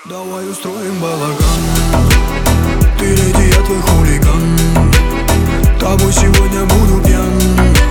Давай устроим балаган. Ты леди, я твой хулиган. Тобой сегодня буду пьян.